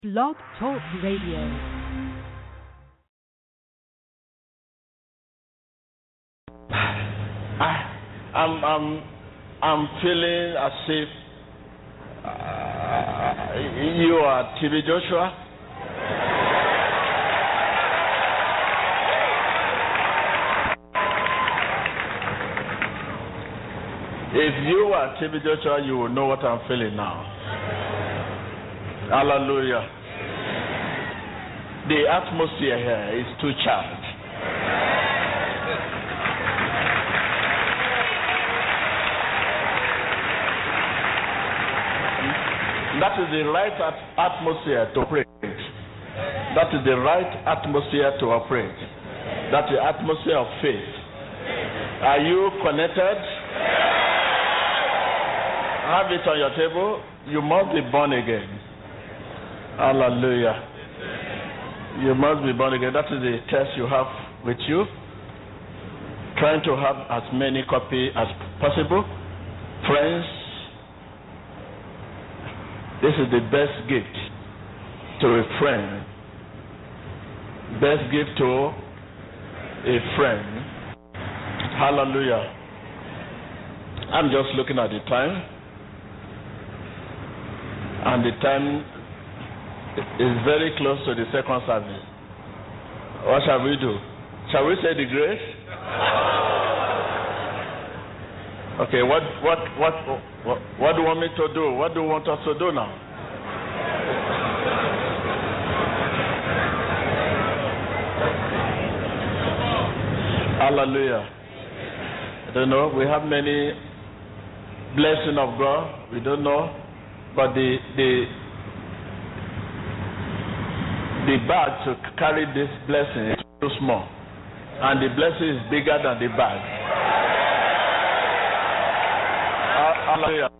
Blog Talk Radio. I'm feeling as if you are TB Joshua. If you are TB Joshua, you will know what I'm feeling now. Hallelujah. The atmosphere here is too charged. That is the right atmosphere to operate. That is the right atmosphere to operate. That is the atmosphere of faith. Are you connected? Have it on your table. You must be born again. Hallelujah. You must be born again. That is the test you have with you. Trying to have as many copies as possible. Friends, this is the best gift to a friend. Best gift to a friend. Hallelujah. I'm just looking at the time. And the time is very close to the second service. What shall we do? Shall we say the grace? Okay, what do you want me to do? What do you want us to do now? Hallelujah. I don't know. We have many blessings of God. We don't know. But the bag to carry this blessing is too small. And the blessing is bigger than the bag. Hallelujah.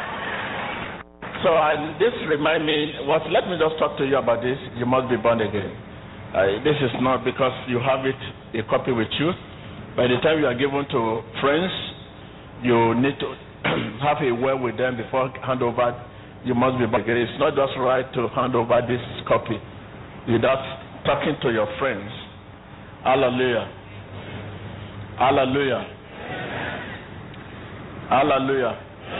So this reminds me, let me just talk to you about this. You must be born again. This is not because you have it, a copy with you. By the time you are given to friends, you need to have a word with them before hand over. You must be born again. It's not just right to hand over this copy without talking to your friends. Hallelujah. Hallelujah. Hallelujah.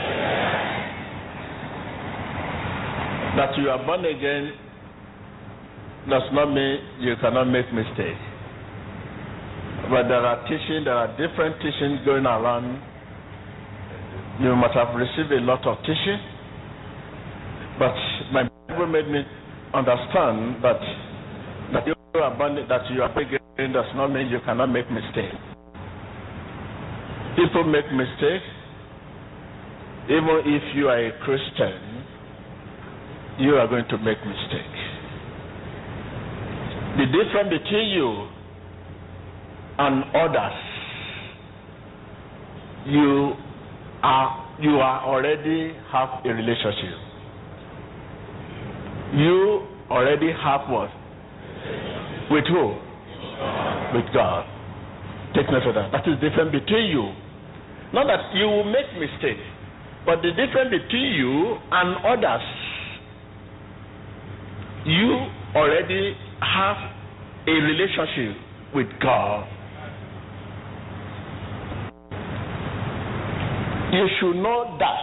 That you are born again does not mean you cannot make mistakes. But there are different teachings going around. You must have received a lot of teaching. But my Bible made me understand that you are born again does not mean you cannot make mistakes. People make mistakes. Even if you are a Christian, you are going to make mistakes. The difference between you and others, you already have a relationship. You already have what? With who? With God. Take note of that. That is different between you. Not that you will make mistakes, but the difference between you and others, you already have a relationship with God. You should know that.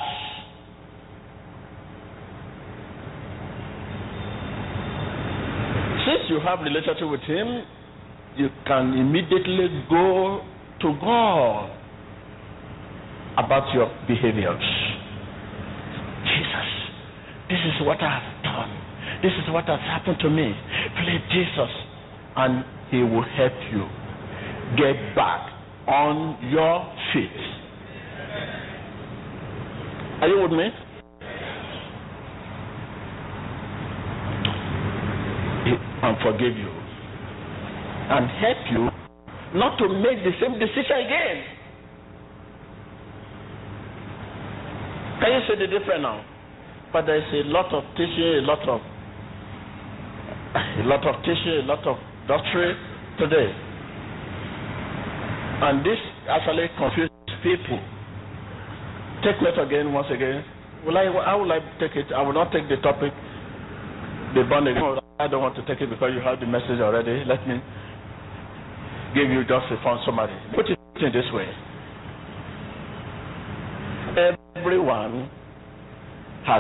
Since you have a relationship with Him, you can immediately go to God about your behaviors. Jesus, this is what I have done. This is what has happened to me. Please, Jesus. And He will help you get back on your feet. Are you with me? And forgive you and help you not to make the same decision again. Can you see the difference now? But there is a lot of teaching, a lot of doctrine today, and this actually confuses people. Take note again, once again. How will I take it? I will not take the topic be born again. I don't want to take it because you have the message already. Let me give you just a fun summary. Put it in this way. Everyone has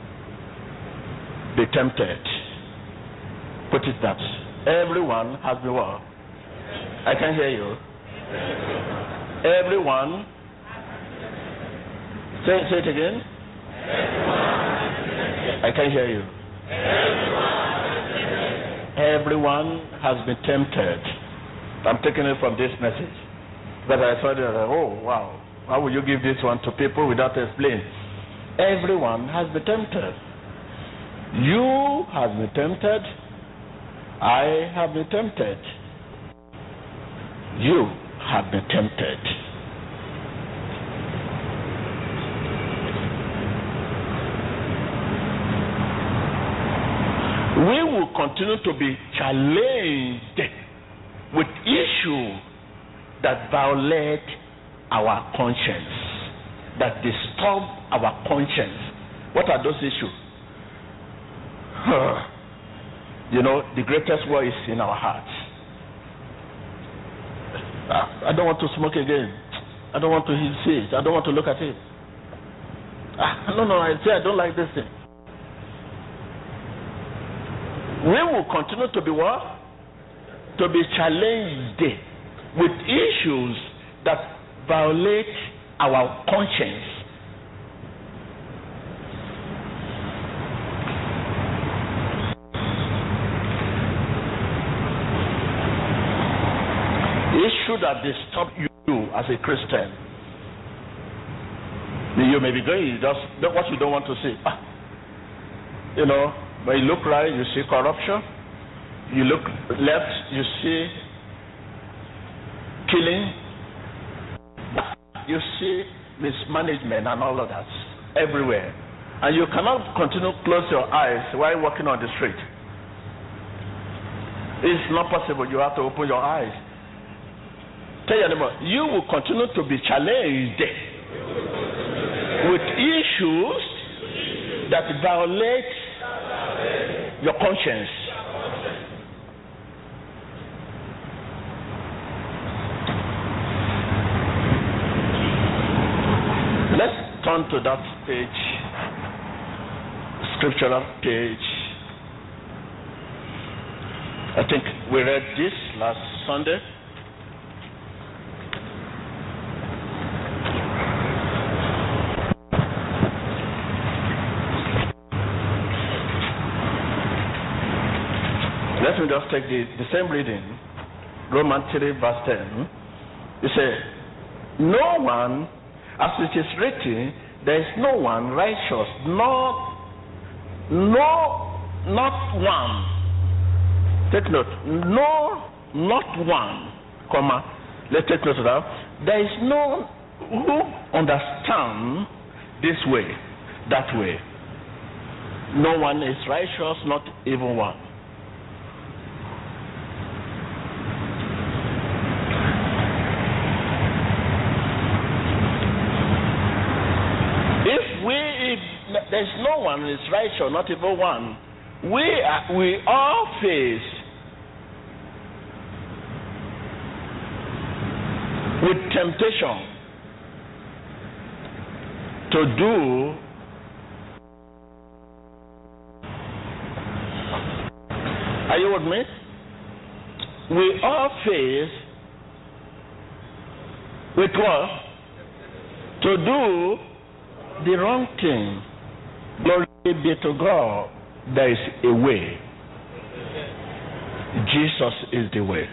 been tempted. Put it that. Everyone has been what? I can't hear you. Everyone. Say it again. I can't hear you. Everyone has been tempted. I'm taking it from this message. But I thought, oh, wow. How will you give this one to people without explaining? Everyone has been tempted. You have been tempted. I have been tempted. You have been tempted. We will continue to be challenged with issues that violate our conscience, that disturb our conscience. What are those issues? You know, the greatest war is in our hearts. I don't want to smoke again. I don't want to see it. I don't want to look at it. No, I say I don't like this thing. We will continue to be what? To be challenged with issues that violate our conscience. Issue that disturb you as a Christian. You may be going, just what you don't want to see. You know, when you look right, you see corruption. You look left, you see killing. You see mismanagement and all of that everywhere. And you cannot continue to close your eyes while walking on the street. It's not possible. You have to open your eyes. Tell your neighbor, you will continue to be challenged with issues that violate your conscience. Let's turn to that page, scriptural page. I think we read this last Sunday. Let me just take the same reading, Romans 3 verse 10. It says, no one, as it is written, there is no one righteous, not one. Take note, no, not one, comma, let's take note of that. There is no who understand this way, that way. No one is righteous, not even one. There's no one who is righteous, not even one. We all face with temptation to do are you with me? We all face with what? To do the wrong thing. Glory be to God. There is a way. Jesus is the way.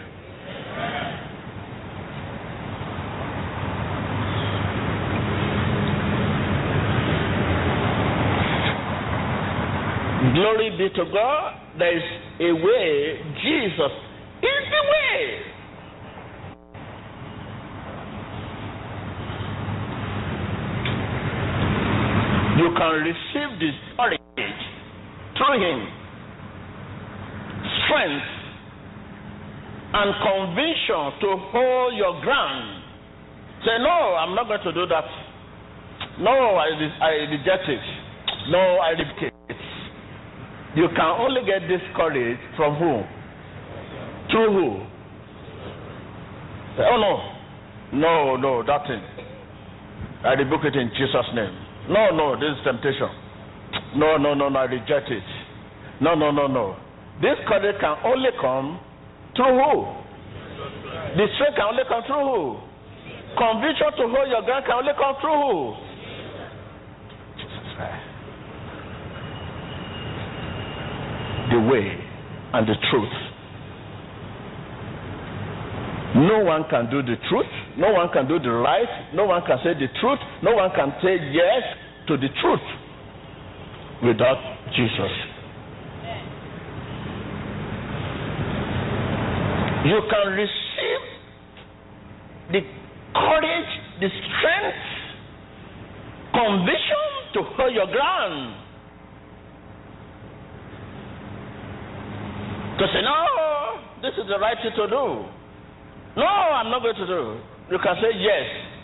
Glory be to God. There is a way. Jesus is the way. You can receive this courage through Him, strength and conviction to hold your ground. Say, no, I'm not going to do that. No, I reject it. No, I reject it. You can only get this courage from who? Through who? Oh no, that thing. I rebuke it in Jesus' name. No, this is temptation. No, I reject it. No. This courage can only come through who? The strength can only come through who? Conviction to hold your ground can only come through who? Jesus Christ. The way and the truth. No one can do the truth. No one can do the right. No one can say the truth. No one can say yes to the truth without Jesus. You can receive the courage, the strength, conviction to hold your ground. To say, no, this is the right thing to do. No, I'm not going to do it. You can say, yes,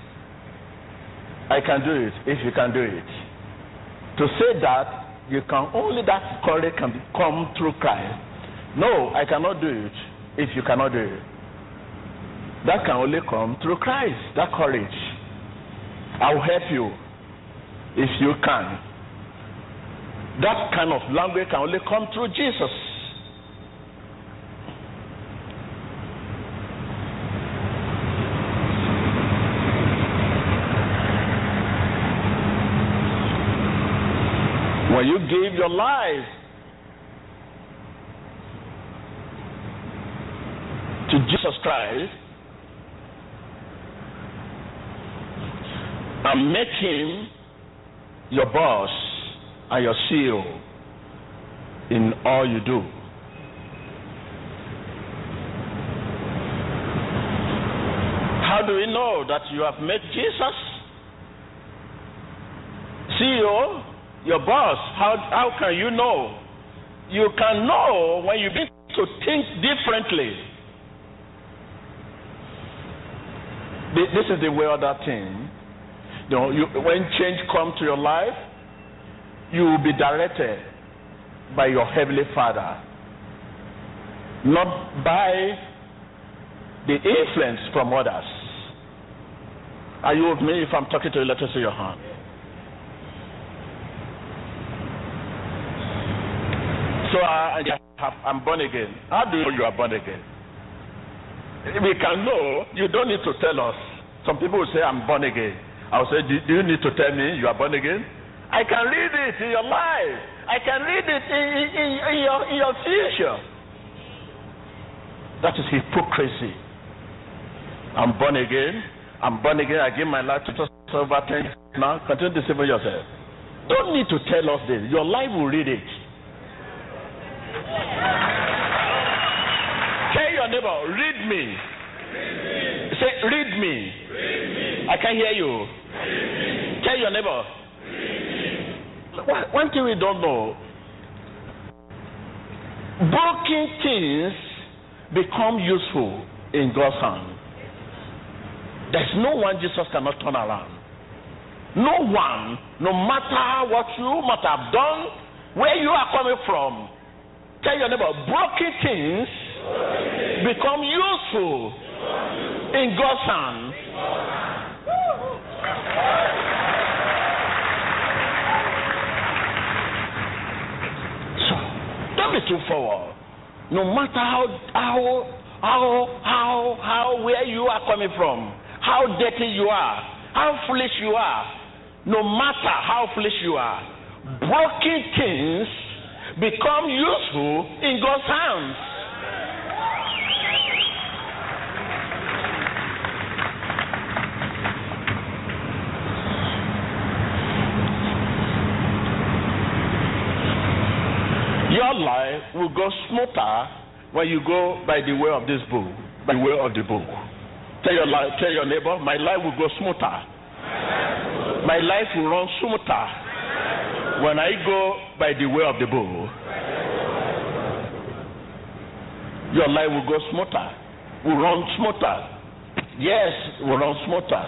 I can do it, if you can do it. To say that, that courage can come through Christ. No, I cannot do it, if you cannot do it. That can only come through Christ, that courage. I'll help you, if you can. That kind of language can only come through Jesus. When you give your life to Jesus Christ and make him your boss and your CEO in all you do, how do we know that you have made Jesus CEO? Your boss, how can you know? You can know when you begin to think differently. This is the way of that thing. When change comes to your life, you will be directed by your Heavenly Father, not by the influence from others. Are you with me? If I'm talking to you, let us see your hand. So I'm born again. How do you know you are born again? We can know. You don't need to tell us. Some people will say, I'm born again. I will say, do you need to tell me you are born again? I can read it in your life. I can read it in your future. That is hypocrisy. I'm born again. I'm born again. I give my life to Jesus over 10 years now. Continue deceiving yourself. Don't need to tell us this. Your life will read it. Tell your neighbor, read me. Say, read me. I can't hear you. Tell your neighbor. One thing we don't know, broken things become useful in God's hand. There's no one Jesus cannot turn around. No one, no matter what you might have done, where you are coming from. Tell your neighbor, broken things become useful in God's hand. So, don't be too forward. No matter how where you are coming from, how dirty you are, how foolish you are, no matter how foolish you are, broken things become useful in God's hands. Your life will go smoother when you go by the way of this book, by the way of the book. Tell your neighbor, my life will go smoother. My life will run smoother when I go by the way of the book. Your life will go smoother, will run smoother. Yes, will run smoother.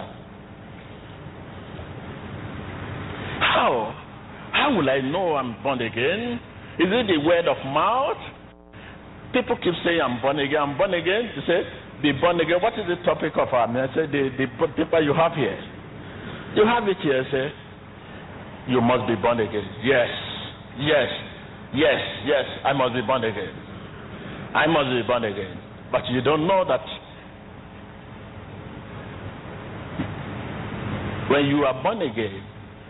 How will I know I'm born again? Is it the word of mouth? People keep saying, I'm born again, I'm born again. You say, be born again. What is the topic of our meeting? I say, the paper you have here. You have it here, say, you must be born again. Yes, yes, yes, yes, I must be born again. I must be born again. But you don't know that when you are born again,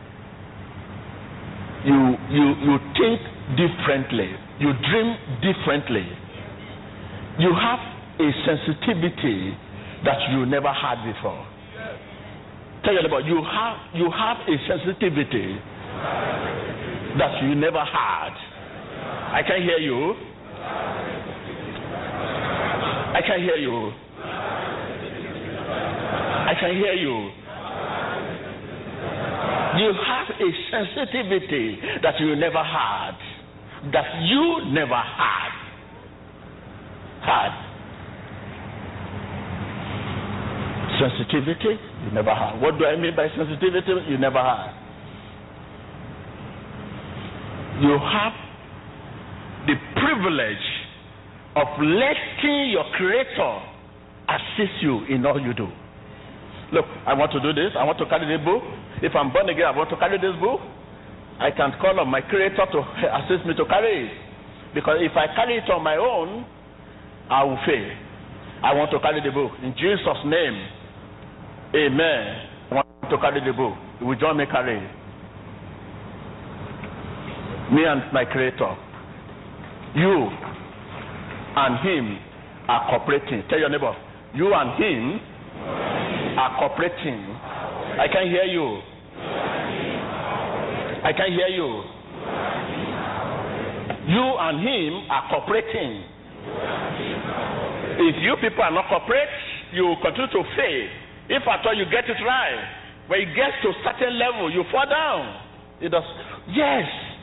you think differently, you dream differently, you have a sensitivity that you never had before. Tell you about you have a sensitivity that you never had. I can hear you. I can hear you. I can hear you. You have a sensitivity that you never had. That you never had. Sensitivity you never had. What do I mean by sensitivity you never had? You have the privilege of letting your Creator assist you in all you do. Look, I want to do this. I want to carry the book. If I'm born again, I want to carry this book. I can call on my Creator to assist me to carry it. Because if I carry it on my own, I will fail. I want to carry the book. In Jesus' name, amen. I want to carry the book. You will join me carry it. Me and my Creator. You and Him are cooperating. Tell your neighbor, you and Him are cooperating. I can hear you. I can hear you. You and Him are cooperating. If you people are not cooperating, you will continue to fail. If at all you get it right, when you get to a certain level, you fall down. It does. Yes.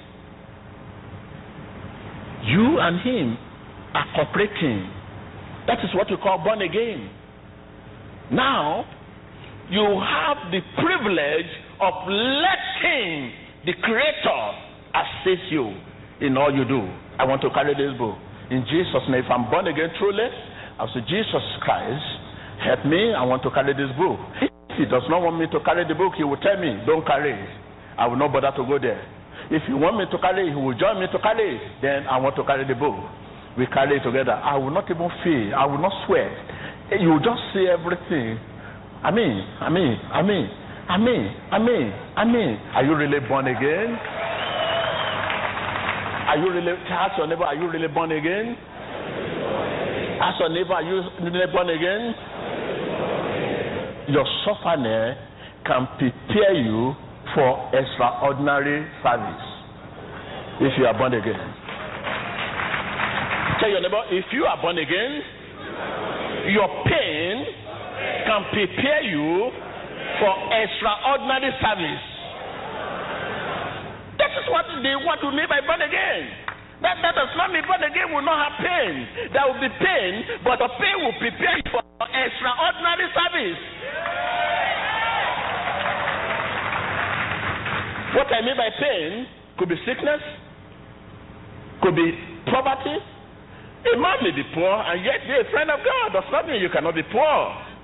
You and Him are cooperating. That is what we call born again. Now, you have the privilege of letting the Creator assist you in all you do. I want to carry this book. In Jesus' name, if I'm born again truly, I'll say, Jesus Christ, help me. I want to carry this book. If He does not want me to carry the book, He will tell me, don't carry it. I will not bother to go there. If He want me to carry it, He will join me to carry it. Then I want to carry the book. We carry it together. I will not even feel. I will not sweat. You will just see everything. Amen. Amen. Amen. Amen. Amen. Amen. Are you really born again? Are you really? Ask your neighbor, are you really born again? Ask your neighbor, are you really born again? Your suffering can prepare you for extraordinary service if you are born again. Tell your neighbor, if you are born again, your pain can prepare you for extraordinary service. That is what they want to mean by born again. That does not mean born again will not have pain. There will be pain, but the pain will prepare you for extraordinary service. What I mean by pain could be sickness, could be poverty. A man may be poor and yet be a friend of God. Does not mean you cannot be poor.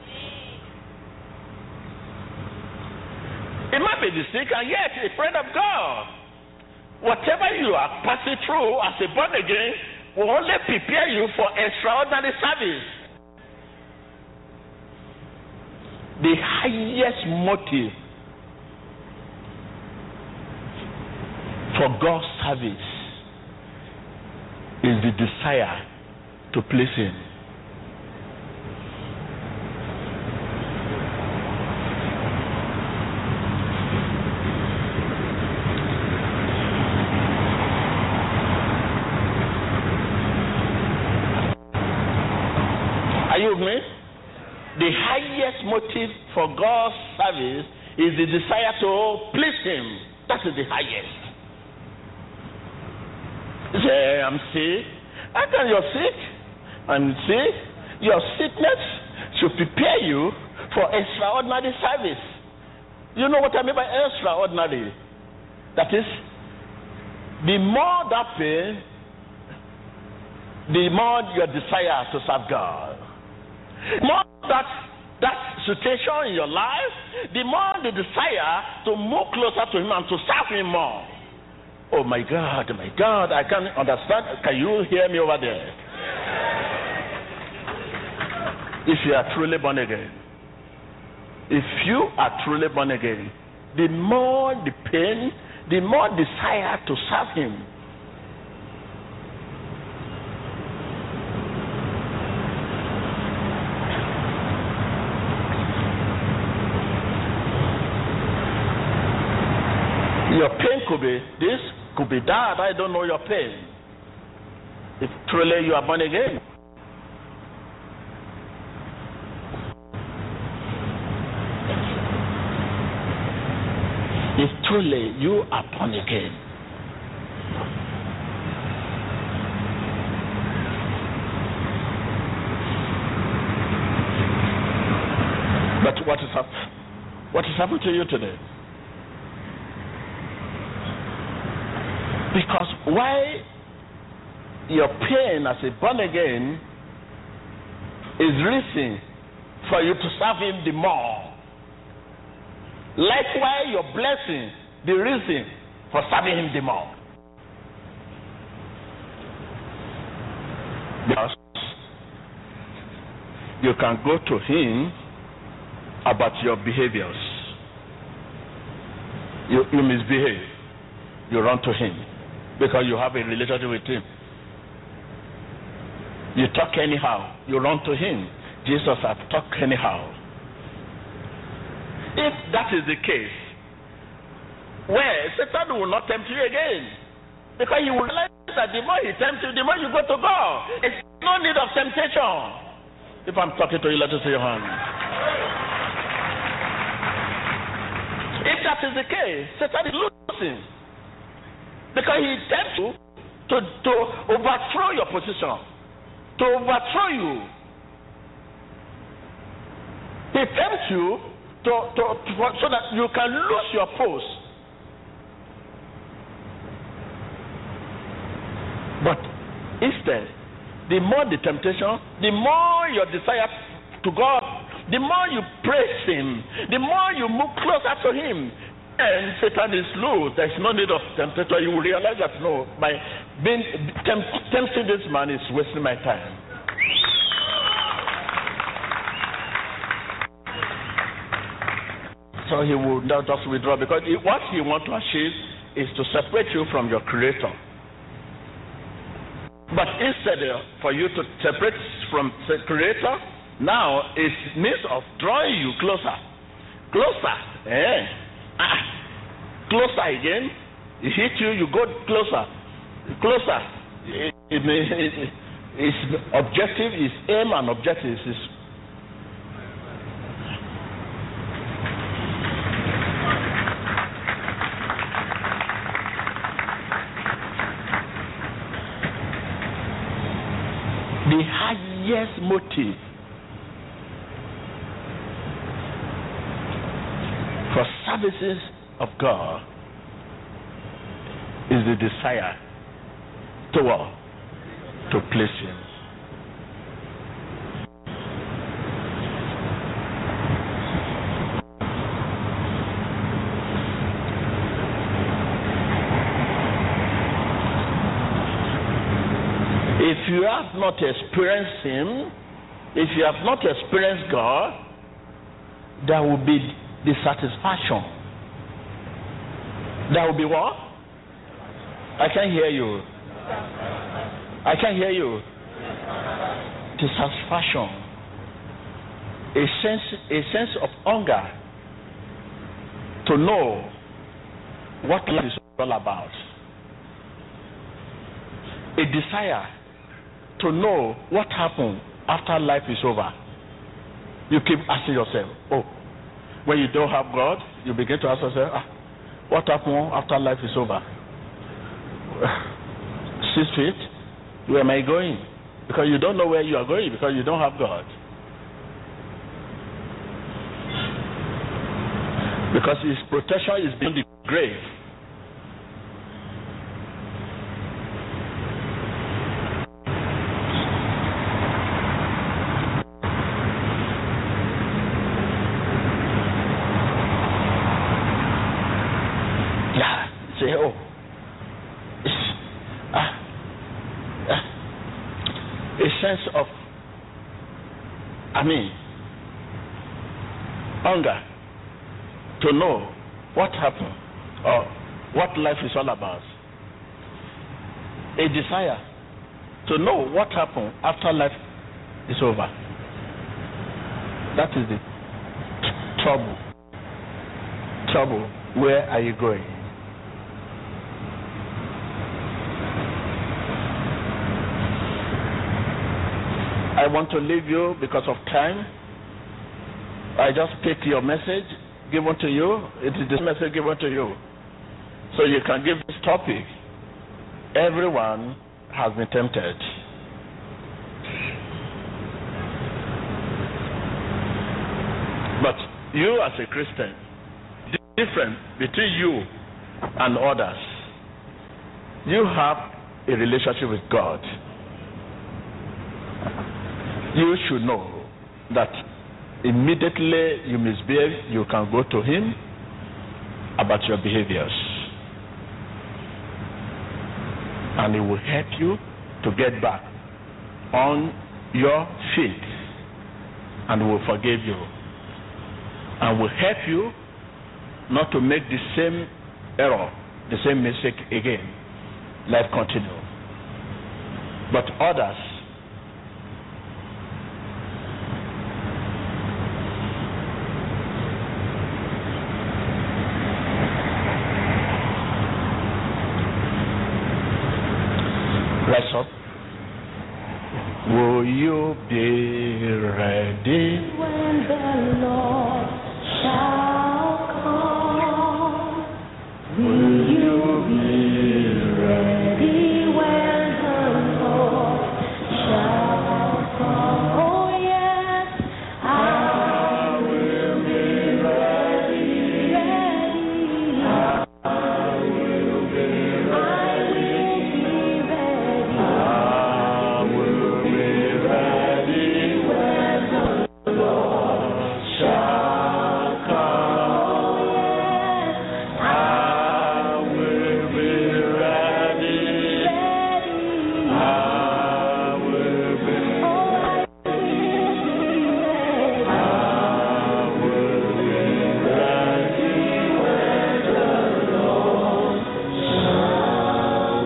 A man may be sick and yet a friend of God. Whatever you are passing through as a born again will only prepare you for extraordinary service. The highest motive for God's service is the desire to please Him. Are you with me? The highest motive for God's service is the desire to please Him. That is the highest. You say, I'm sick. How can you're sick? And see, your sickness should prepare you for extraordinary service. You know what I mean by extraordinary? That is, the more that pain, the more your desire to serve God. The more that situation in your life, the more the desire to move closer to Him and to serve Him more. Oh my God, I can't understand. Can you hear me over there? If you are truly born again, if you are truly born again, the more the pain, the more desire to serve Him. Your pain could be this, could be that. I don't know your pain. If truly you are born again. If truly you are born again. But what is happening to you today? Because why your pain as a born again is reason for you to serve Him the more. Likewise, your blessing, the reason for serving Him the more. Because you can go to Him about your behaviors. You misbehave, you run to Him because you have a relationship with Him. You talk anyhow, you run to Him. Jesus has talked anyhow. If that is the case, well, Satan will not tempt you again. Because you will realize that the more he tempts you, the more you go to God. It's no need of temptation. If I'm talking to you, let us see your hand. If that is the case, Satan is losing. Because he tempts you to overthrow your position, to overthrow you. He tempts you so that you can lose your post. But instead, the more the temptation, the more your desire to God, the more you praise Him, the more you move closer to Him. And Satan is loose. There's no need of temptation. You will realize that no, by being tempting this man is wasting my time. So he will not just withdraw, because what he wants to achieve is to separate you from your Creator. But instead for you to separate from the Creator, now it's means of drawing you closer. Closer. Closer again. He hit you, you go closer. Closer. His objective, his aim and objective is the highest motive for services of God is the desire to what? To please Him. If you have not experienced Him, if you have not experienced God, there will be dissatisfaction. There will be what? I can't hear you. I can't hear you. Dissatisfaction. A sense of hunger to know what life is all about. A desire to know what happened after life is over. You keep asking yourself, when you don't have God, you begin to ask yourself, what happened after life is over? 6 feet, where am I going? Because you don't know where you are going, because you don't have God. Because His protection is beyond the grave. a sense of, hunger to know what happened or what life is all about. A desire to know what happened after life is over. That is the trouble. Trouble. Where are you going? I want to leave you because of time. I just pick your message given to you. It is this message given to you. So you can give this topic. Everyone has been tempted. But you as a Christian, the difference between you and others, you have a relationship with God. You should know that immediately you misbehave, you can go to Him about your behaviors. And He will help you to get back on your feet and will forgive you. And will help you not to make the same error, the same mistake again. Life continue. But others, rise up. Will you be ready when the Lord shall come? Will you be ready when the Lord shall come? Oh yes, I will be ready, ready. I will be ready. I will be ready when the Lord shall come. I will be ready. I will be ready. I will be ready when the Lord shall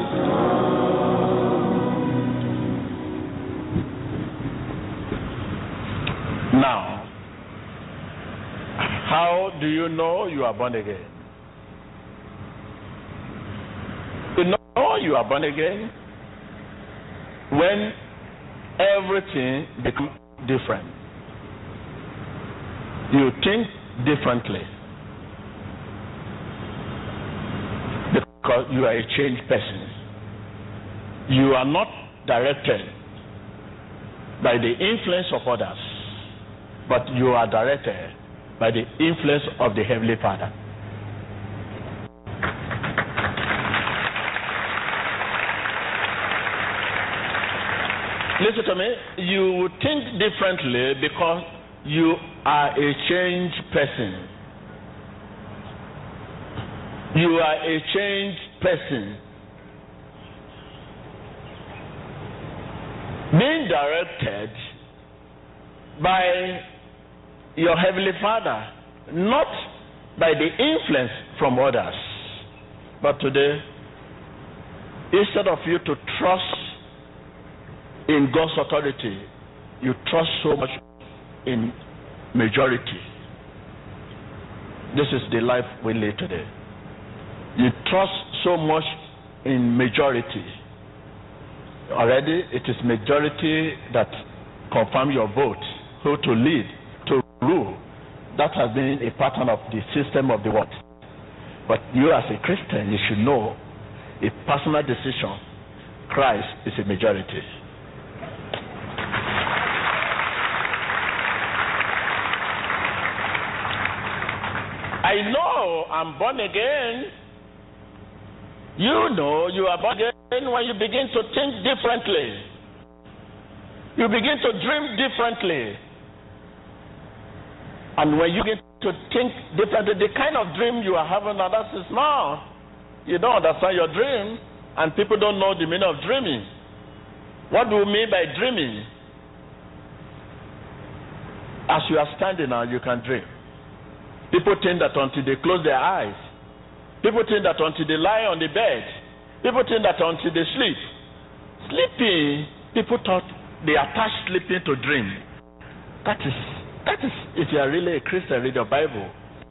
come. Now, how do you know you are born again? You know you are born again when everything becomes different. You think differently because you are a changed person. You are not directed by the influence of others, but you are directed by the influence of the Heavenly Father. Listen to me. You will think differently because you are a changed person. You are a changed person. Being directed by your Heavenly Father, not by the influence from others. But today, instead of you to trust in God's authority, you trust so much in majority. This is the life we live today. You trust so much in majority. Already it is majority that confirm your vote, who to lead, to rule. That has been a pattern of the system of the world. But you as a Christian, you should know a personal decision. Christ is a majority. I know I'm born again. You know you are born again when you begin to think differently. You begin to dream differently. And when you begin to think differently, the kind of dream you are having now, that is now. You don't understand your dream, and people don't know the meaning of dreaming. What do we mean by dreaming? As you are standing now, you can dream. People think that until they close their eyes, people think that until they lie on the bed, people think that until they sleep. Sleeping, people thought they attached sleeping to dream. That is, if you are really a Christian, read your Bible.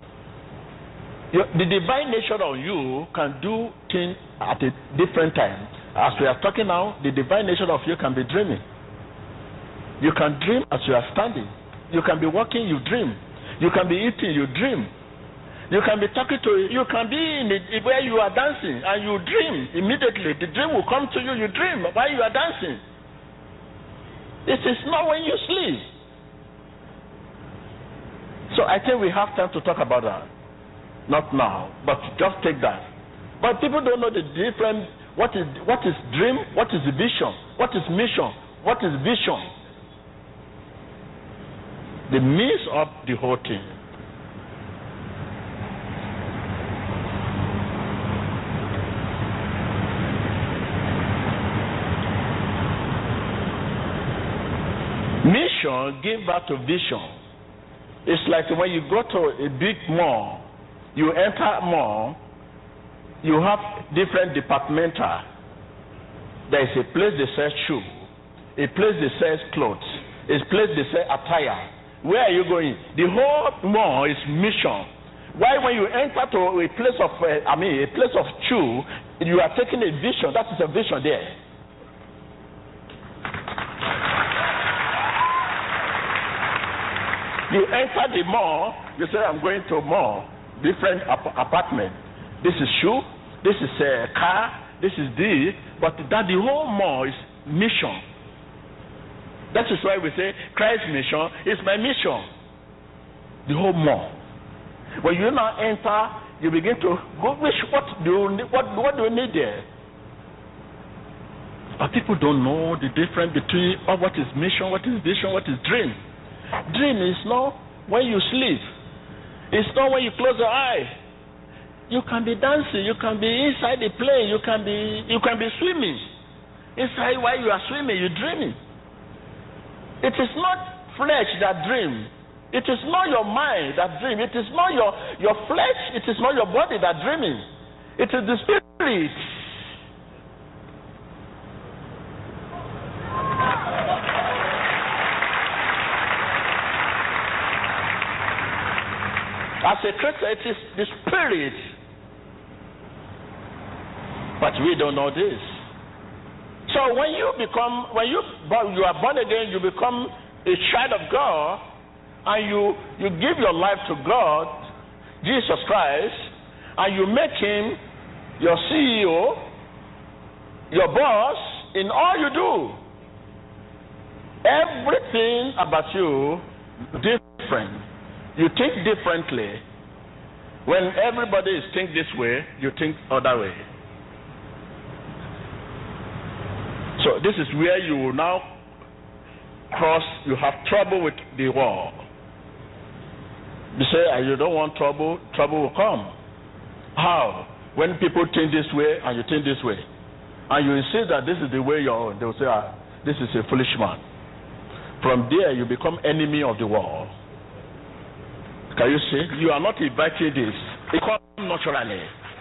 The divine nature of you can do things at a different time. As we are talking now, the divine nature of you can be dreaming. You can dream as you are standing. You can be walking, you dream. You can be eating, you dream. You can be talking to, you can be in where you are dancing and you dream. Immediately, the dream will come to you, you dream while you are dancing. It is not when you sleep. So I think we have time to talk about that. Not now, but just take that. But people don't know the difference. What is dream? What is vision? What is mission? What is vision? The means of the whole thing. Mission give birth to vision. It's like when you go to a big mall, you enter mall, you have different departmental. There is a place they sell shoe, a place they sell clothes, a place they sell attire. Where are you going? The whole mall is mission. Why when you enter to a place of, a place of shoe, you are taking a vision. That is a vision there. You enter the mall, you say, I'm going to mall, different apartment. This is shoe, this is a car, this is but that the whole mall is mission. That is why we say Christ's mission is my mission. The whole mall. When you now enter, you begin to go, what do you need there? But people don't know the difference between what is mission, what is vision, what is dream. Dream is not when you sleep. It's not when you close your eyes. You can be dancing, you can be inside the plane, you can be swimming. Inside while you are swimming, you're dreaming. It is not flesh that dream. It is not your mind that dream. It is not your flesh, it is not your body that dreaming. It is the spirit. As a Christian, it is the spirit. But we don't know this. So when you are born again, you become a child of God, and you give your life to God, Jesus Christ, and you make him your CEO, your boss in all you do. Everything about you different. You think differently. When everybody is think this way, you think other way. So this is where you will now cross. You have trouble with the wall. You say, you don't want trouble, trouble will come. How? When people think this way and you think this way, and you insist that this is the way you're on, they will say, this is a foolish man. From there, you become enemy of the wall. Can you see? You are not inviting this. It comes naturally.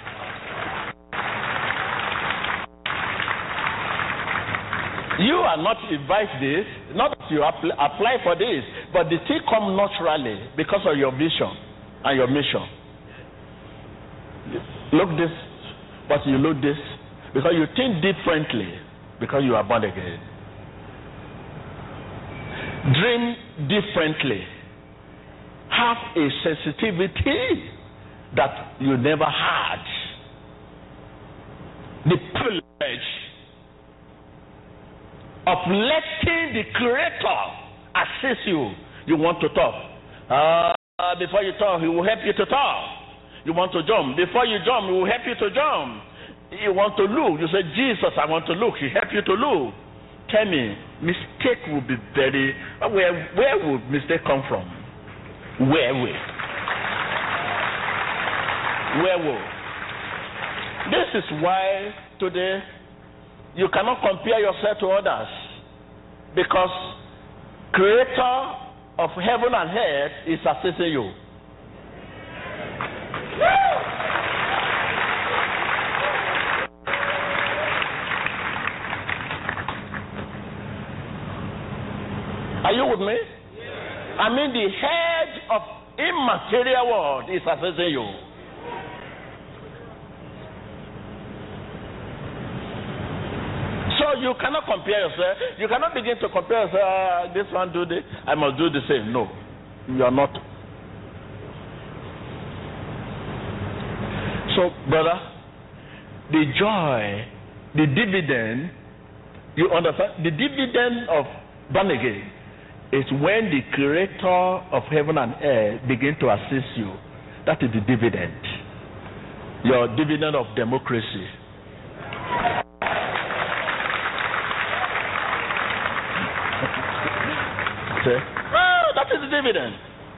You are not invite this, not that you apply for this, but the thing comes naturally because of your vision and your mission. Look this, but you look this, because you think differently, because you are born again. Dream differently. Have a sensitivity that you never had. The privilege of letting the Creator assist you. You want to talk. Before you talk, he will help you to talk. You want to jump. Before you jump, he will help you to jump. You want to look. You say, Jesus, I want to look. He help you to look. Tell me, mistake will be very... Where would mistake come from? Where will? This is why today you cannot compare yourself to others. Because Creator of heaven and earth is assisting you. Are you with me? I mean, the head of immaterial world is assisting you. So you cannot compare yourself. You cannot begin to compare yourself. This one do this, I must do the same. No, you are not. So, brother, the joy, the dividend, you understand? The dividend of born again is when the Creator of heaven and earth begin to assist you. That is the dividend. Your dividend of democracy. Say, oh, that is the dividend.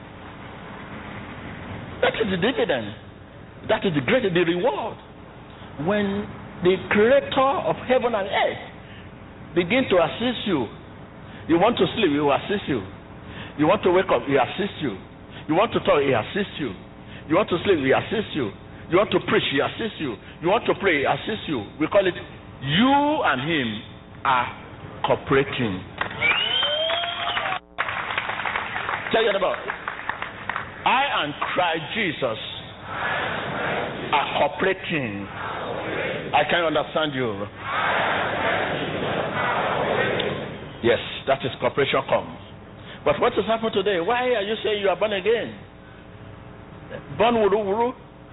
That is the dividend. That is the great, the reward. When the Creator of heaven and earth begin to assist you. You want to sleep, he will assist you. You want to wake up, he assist you. You want to talk, he assist you. You want to sleep, he assist you. You want to preach, he assist you. You want to pray, he assist you. We call it, you and him are cooperating. Tell your neighbor, I and Christ Jesus are cooperating. I can't understand you. Yes, that is cooperation comes. But what has happened today? Why are you saying you are born again? Born wuru wuru?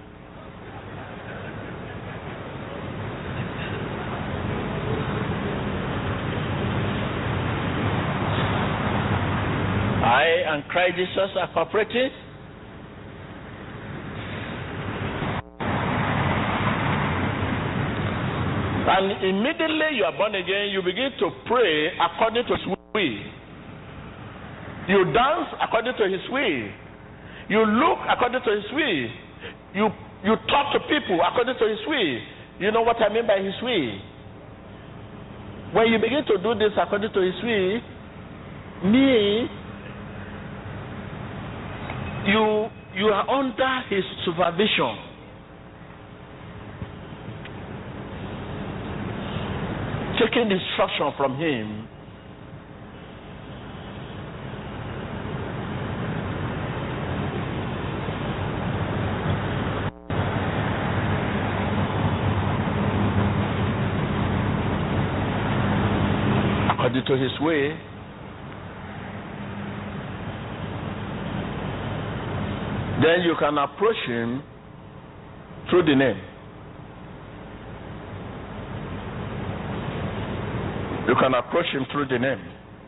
I and Christ Jesus are cooperating. And immediately you are born again, you begin to pray according to His will. You dance according to His will. You look according to His will. You talk to people according to His will. You know what I mean by His will? When you begin to do this according to His will, you are under His supervision. Taking instruction from Him. According to His way. Then you can approach Him through the name. You can approach Him through the name.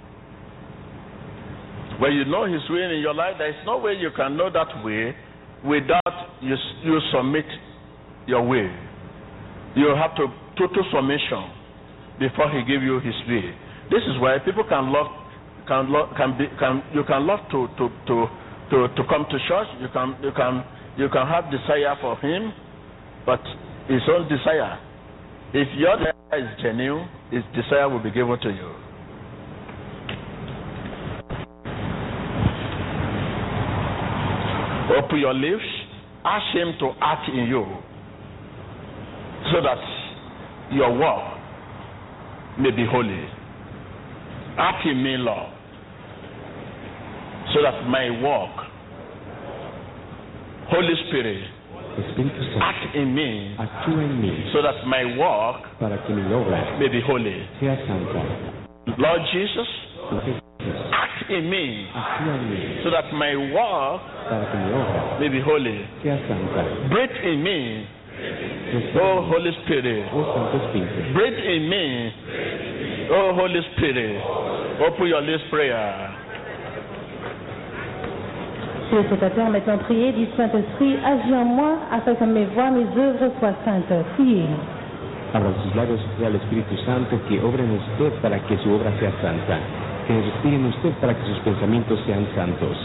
When you know His will in your life, there is no way you can know that way without you submit your will. You have to total submission before He give you His will. This is why people you can love to come to church. You can have desire for Him, but His own desire. If your desire is genuine, His desire will be given to you. Open your lips, ask Him to act in you, so that your walk may be holy. Act in me, Lord, so that my walk, Holy Spirit, act in me, actúa en mí, so that my walk para que mi obra may be holy. sea santa. Lord Jesus, act in me, Actúa en mí, so that my walk para que mi obra may be holy. sea santa. Breathe in me, Respira, oh Holy Spirit. oh Santo Espíritu. Breathe in me, oh Holy Spirit. Open your lips, prayer. Téléspectateurs, maintenant priez, dit Saint-Esprit, agis en moi afin que mes voies, mes œuvres soient saintes. Priez. Abra sus labios al Espíritu Santo que obra en usted para que su obra sea santa. Que respire en usted para que sus pensamientos sean santos.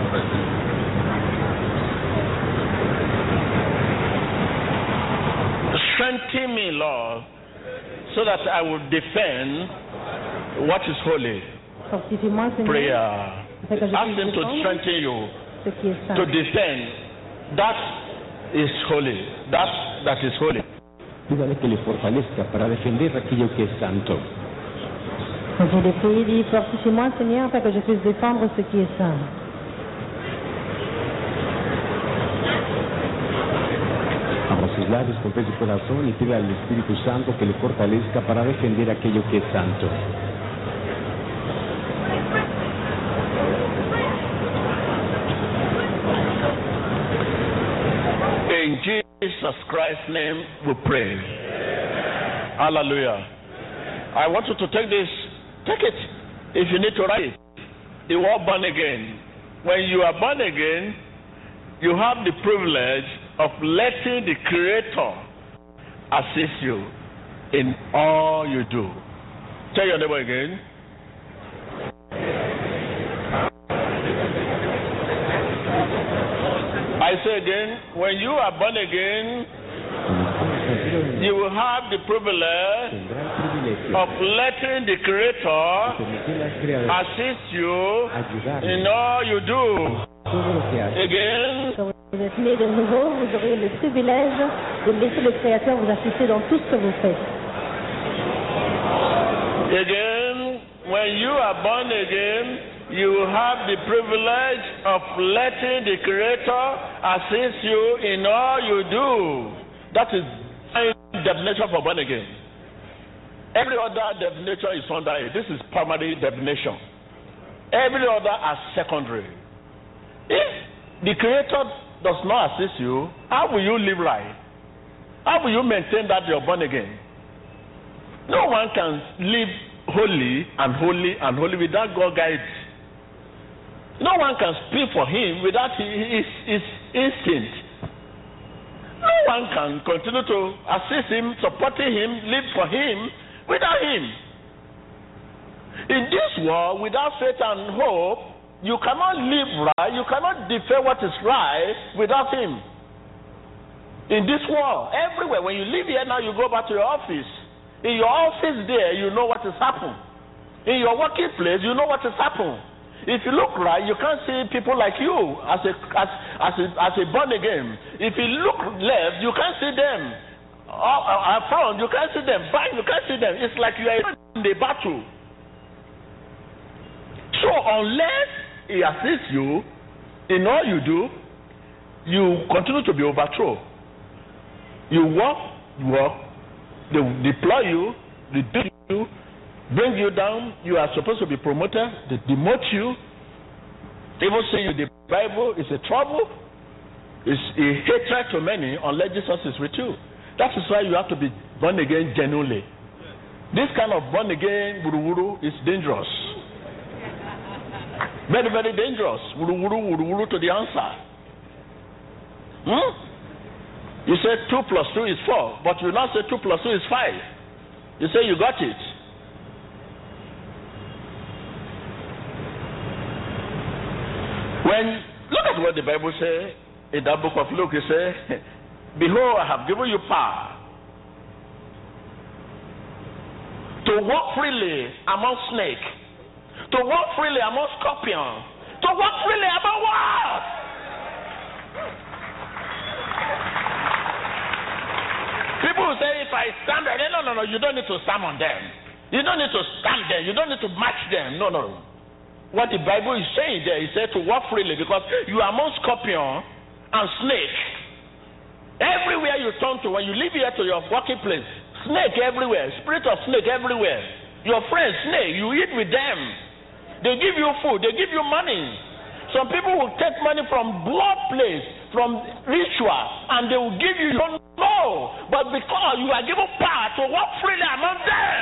Strengthen me, Lord, so that I will defend what is holy. Fortifie-moi, Seigneur. Prayer. Afin que je Ask puisse Him to défendre strengthen you, ce qui est saint. to defend that is holy. That is holy. Pídale que le fortalezca para defender aquello que es santo. Quand je l'ai prié, dis, fortifie-moi, Seigneur, afin que je puisse défendre ce qui est saint. Abra sus labios, confía su corazón y pide al Espíritu Santo que le fortalezca para defender aquello que es santo. In Jesus Christ's name we pray. Hallelujah. I want you to take this. Take it. If you need to write it. The word born again. When you are born again, you have the privilege of letting the Creator assist you in all you do. Tell your neighbor again. I say again, when you are born again, you will have the privilege of letting the Creator assist you in all you do. Again. Quand vous êtes né de nouveau, vous aurez le privilège de laisser le Créateur vous assister dans tout ce que vous faites. Again, when you are born again, you have the privilege of letting the Creator assist you in all you do. That is the definition for born again. Every other definition is under it. This is primary definition. Every other are secondary. If the Creator does not assist you, how will you live right? How will you maintain that you're born again? No one can live holy and holy and holy without God guide. No one can speak for him without his instinct. No one can continue to assist him, supporting him, live for him without him. In this world, without faith and hope, you cannot live right, you cannot defend what is right without him. In this world, everywhere, when you leave here now, you go back to your office. In your office there, you know what is happening. In your working place, you know what is happening. If you look right, you can't see people like you as a born again. If you look left, you can't see them. Up front, you can't see them. Back, you can't see them. It's like you are in the battle. So unless he assists you in all you do, you continue to be overthrown. You walk, they deploy you, they beat you, bring you down. You are supposed to be promoted, they demote you. Even say you the Bible is a trouble, it's a hatred to many unless Jesus is with you. That is why you have to be born again genuinely. This kind of born again wuru is dangerous. Very, very dangerous. Wuru to the answer. You say 2 plus 2 is 4, but you now say 2 plus 2 is 5. You say you got it. When look at what the Bible says in that book of Luke, it says, "Behold, I have given you power to walk freely among snakes, to walk freely among scorpions, to walk freely among what? People will say, if I stand there, no, you don't need to stand on them. You don't need to stand there. You don't need to match them. No. What the Bible is saying there, it said to walk freely because you are among scorpion and snake. Everywhere you turn to, when you leave here to your working place, snake everywhere, spirit of snake everywhere. Your friends, snake, you eat with them. They give you food, they give you money. Some people will take money from blood place, from ritual, and they will give you, you don't know. But because you are given power to walk freely among them.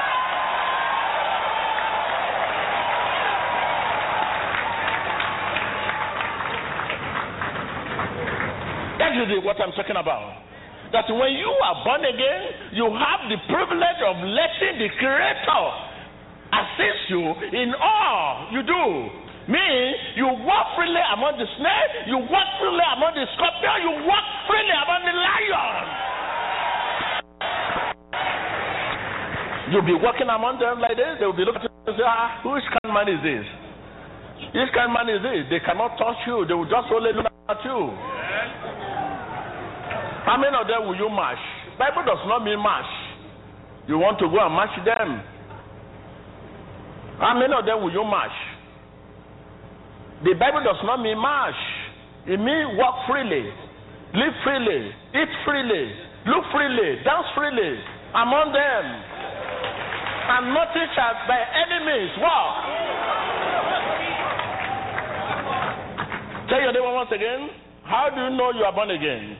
That is what I'm talking about. That when you are born again, you have the privilege of letting the Creator assist you in all you do. Meaning, you walk freely among the snake. You walk freely among the scorpion. You walk freely among the lion. You'll be walking among them like this. They will be looking and say, which kind of man is this? Which kind of man is this? They cannot touch you. They will just only look at you. How many of them will you mash? Bible does not mean mash. You want to go and mash them. How many of them will you mash? The Bible does not mean mash. It means walk freely, live freely, eat freely, look freely, dance freely among them. And nothing shall by any means walk. Tell your neighbor once again, how do you know you are born again?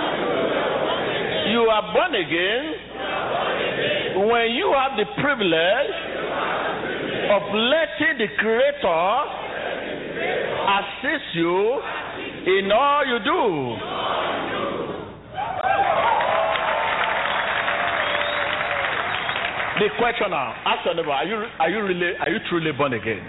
You are born again when you have the privilege of letting the Creator assist you in all you do. The question now, ask your neighbor, are you truly born again?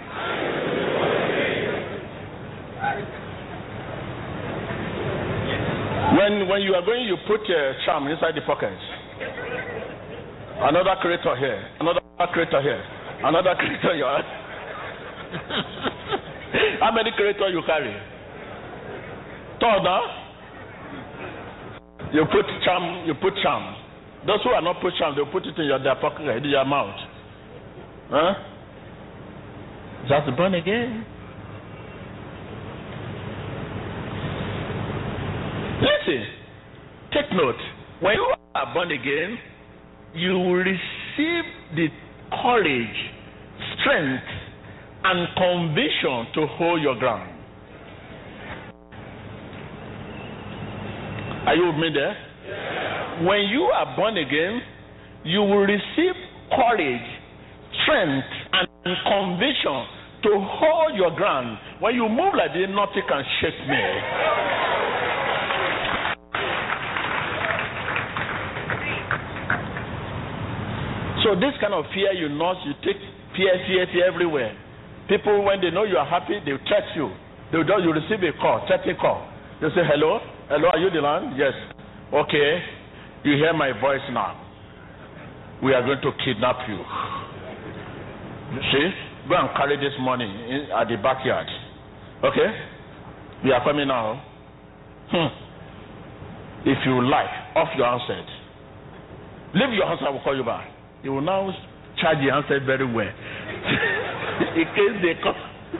When you are going, you put a charm inside the pockets. Another Creator here, another Creator here, another Creator here. How many Creators you carry? Third, huh? You put charm. Those who are not put charm, they'll put it in their pocket, in your mouth. Huh? That's born again. Listen, take note. When you are born again, you will receive the courage, strength, and conviction to hold your ground. Are you with me there? Yeah. When you are born again, you will receive courage, strength, and conviction to hold your ground. When you move like this, nothing can shake me. So this kind of fear you take fear everywhere. People, when they know you are happy, they will threat you. You receive a call, threatening call. They say, hello, are you the land? Yes. Okay, you hear my voice now. We are going to kidnap you. You see? Go and carry this money at the backyard. Okay? We are coming now. If you like, off your handset. Leave your handset, I will call you back. You will now charge the handset very well. In case they call.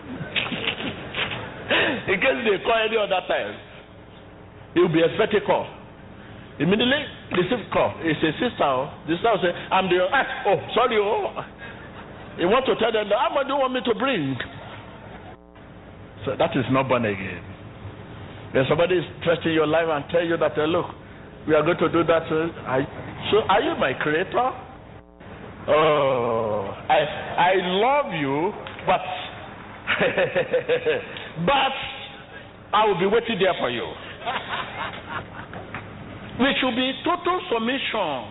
In case they call any other time, it will be a expected call. Immediately receive call. It's a sister. The sister will say, I'm the sorry. You want to tell them that how much do you want me to bring? So that is not born again. When somebody is threatening your life and tell you that look, we are going to do that. So are you my Creator? Oh, I love you, but but I will be waiting there for you. We should be total submission.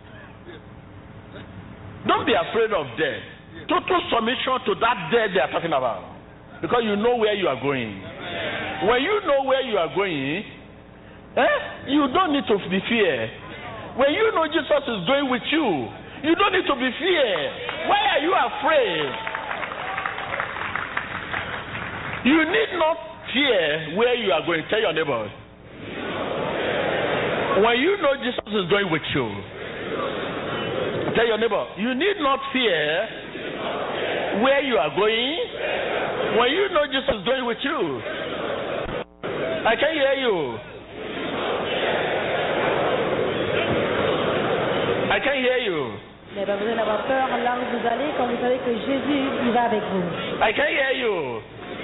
Don't be afraid of death. Total submission to that death they are talking about, because you know where you are going. When you know where you are going, you don't need to be fear. When you know Jesus is going with you, you don't need to be fear. Why are you afraid? You need not fear where you are going. Tell your neighbor. When you know Jesus is going with you, tell your neighbor, you need not fear where you are going. When you know Jesus is going with you. I can hear you. I can hear you. Mais pas besoin d'avoir peur là où vous allez quand vous savez que Jésus il va avec vous. I can hear you.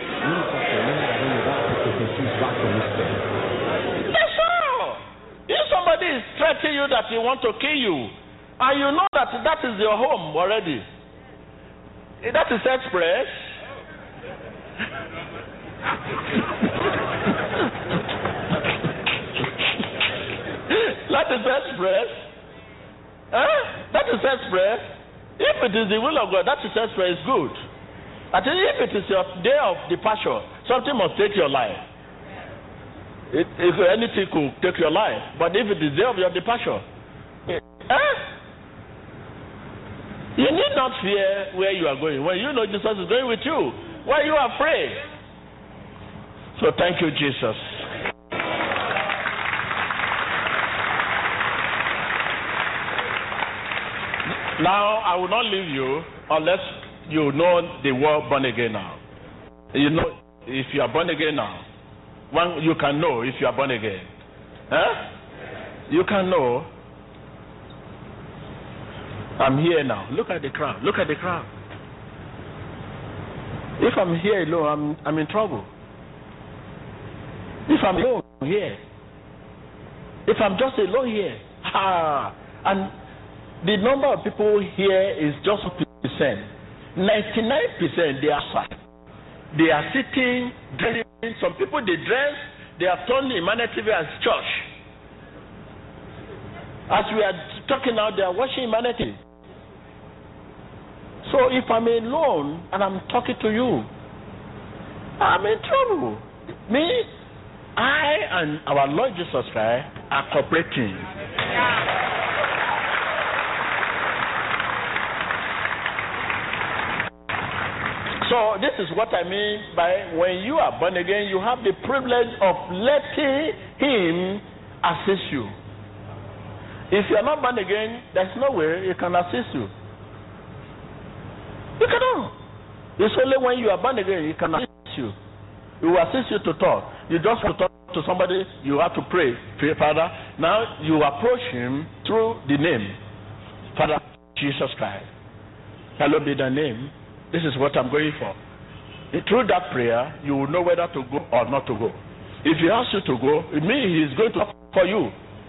That's all. If somebody is threatening you that he wants to kill you, and you know that that is your home already, that is express. That is express. That is express. If it is the will of God, that is express is good. I tell you, if it is your day of departure, something must take your life. If anything could take your life, but if it is the day of your departure, you need not fear where you are going. When you know Jesus is going with you, why are you afraid? So thank you, Jesus. Now, I will not leave you unless you know the word born again now. You know, if you are born again now, you can know if you are born again. You can know. I'm here now. Look at the crowd. Look at the crowd. If I'm here alone, I'm in trouble. If I'm alone here, if I'm just alone here, and the number of people here is just 1%. 99% they are outside. They are sitting, dressing. Some people they dress, they have turned Emmanuel TV as church. As we are talking now, they are watching Emmanuel TV. So if I'm alone and I'm talking to you, I'm in trouble. Me, I and our Lord Jesus Christ are cooperating. So this is what I mean by when you are born again, you have the privilege of letting Him assist you. If you are not born again, there's no way He can assist you. You cannot. It's only when you are born again He can assist you. He will assist you to talk. You just want to talk to somebody, you have to pray. Pray, Father. Now you approach Him through the name, Father Jesus Christ. Hallowed be Thy name. This is what I'm going for. Through that prayer, you will know whether to go or not to go. If He asks you to go, it means He is going to work for you.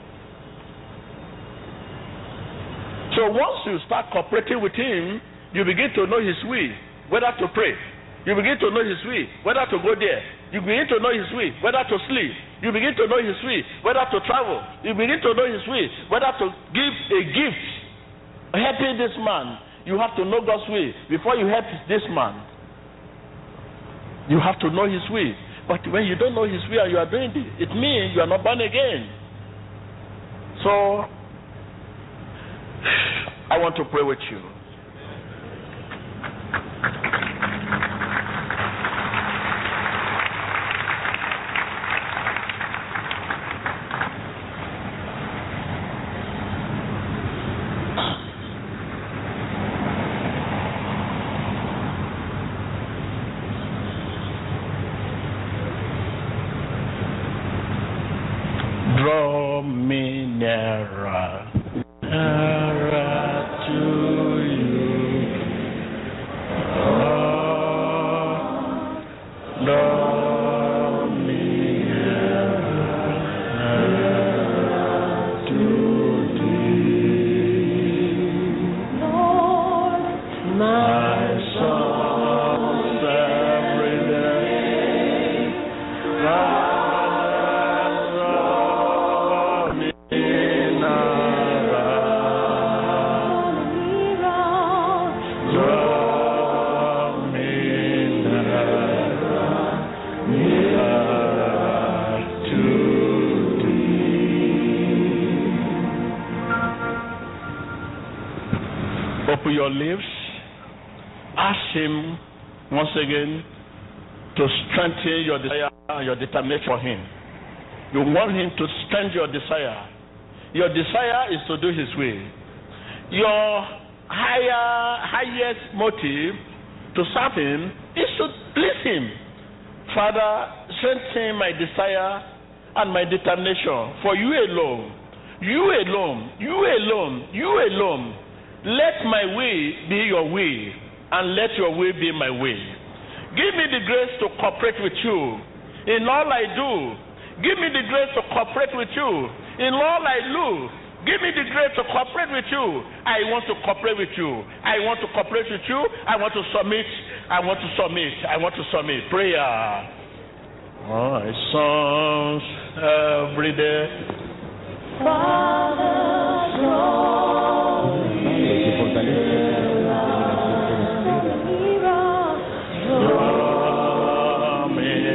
So once you start cooperating with Him, you begin to know His way, whether to pray. You begin to know His way, whether to go there. You begin to know His way, whether to sleep. You begin to know His way, whether to travel. You begin to know His way, whether to give a gift. Helping this man. You have to know God's way before you help this man. You have to know His way. But when you don't know His way and you are doing it, it means you are not born again. So, I want to pray with you. Draw me nearer, nearer to you. Draw me nearer, nearer to thee. Lord, my soul's every day. Open your lips. Ask Him once again to strengthen your desire and your determination for Him. You want Him to strengthen your desire. Your desire is to do His will. Your highest motive to serve Him is to please Him. Father, strengthen my desire and my determination for you alone. You alone. You alone. You alone. Let my way be your way, and let your way be my way. Give me the grace to cooperate with you in all I do. Give me the grace to cooperate with you in all I do. Give me the grace to cooperate with you. I want to cooperate with you. I want to cooperate with you. I want to submit. I want to submit. I want to submit. Prayer. My songs every day. Father, draw me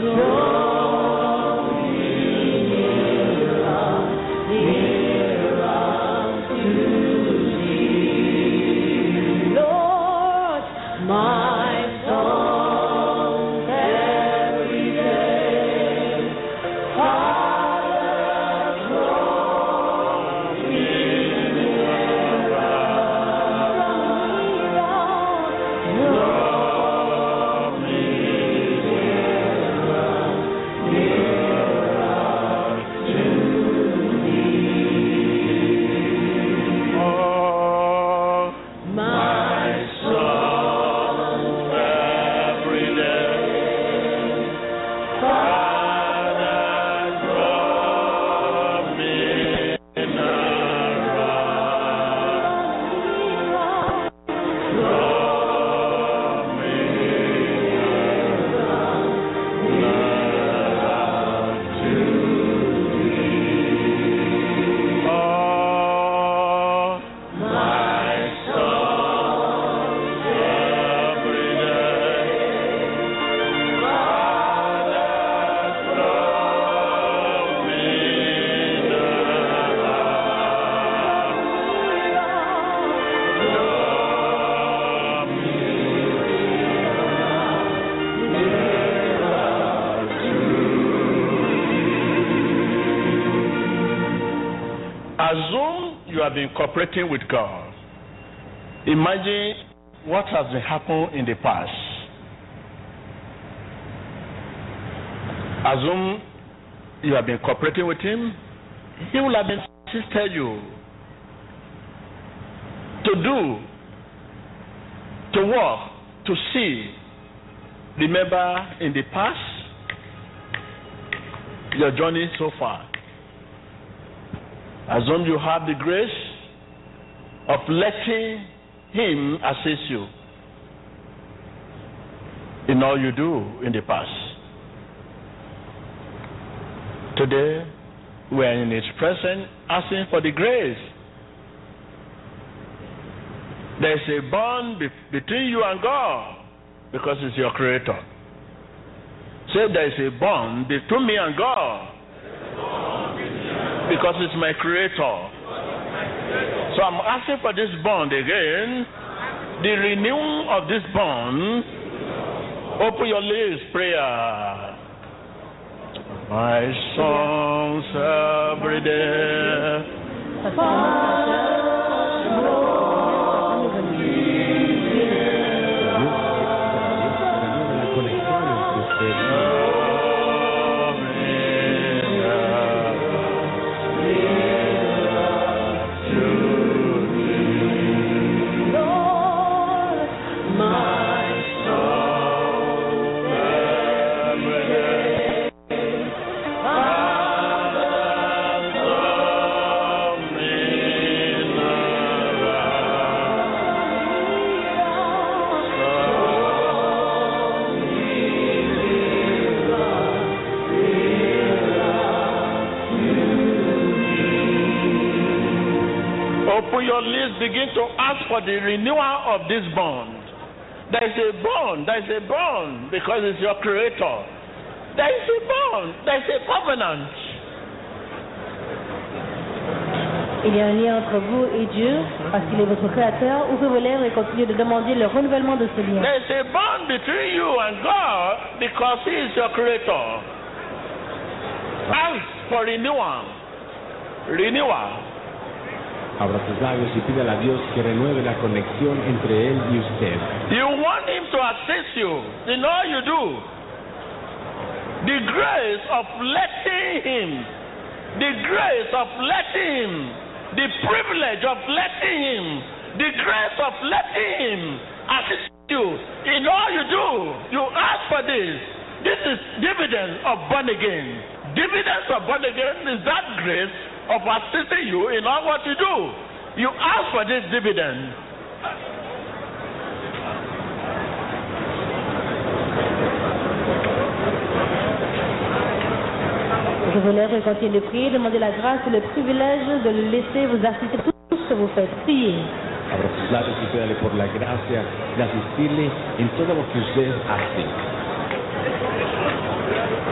Assume you have been cooperating with God. Imagine what has been happening in the past. Assume you have been cooperating with Him. He will have assisted you to do, to walk, to see. Remember in the past, your journey so far. Assume you have the grace of letting Him assist you in all you do in the past. Today, we are in His presence asking for the grace. There is a bond between you and God because it's your Creator. Say there is a bond between me and God because it's my Creator. So I'm asking for this bond again. The renewal of this bond. Open your lips, prayer. My songs every day. Begin to ask for the renewal of this bond. There is a bond because it's your Creator. There is a bond, there is a covenant. Il y a un lien entre vous et Dieu parce qu'il est votre Créateur. Ouvrez vos lèvres et continuez de demander le renouvellement de ce lien. There is a bond between you and God because He is your Creator. Ask for renewal. Abra sus labios y pídale a Dios que renueve la conexión entre Él y usted. You want Him to assist you in all you do. The grace of letting Him, the privilege of letting Him, the grace of letting Him assist you in all you do. You ask for this. This is dividend of born again. Dividends of born again is that grace of assisting you in all what you do. You ask for this dividend. Je vous lève et continuez de prier, demandez la grâce et le privilège de le laisser vous assister tout ce que vous faites. Priez. Abra sus labios y pídale por la gracia de asistirle en todo lo que usted hace.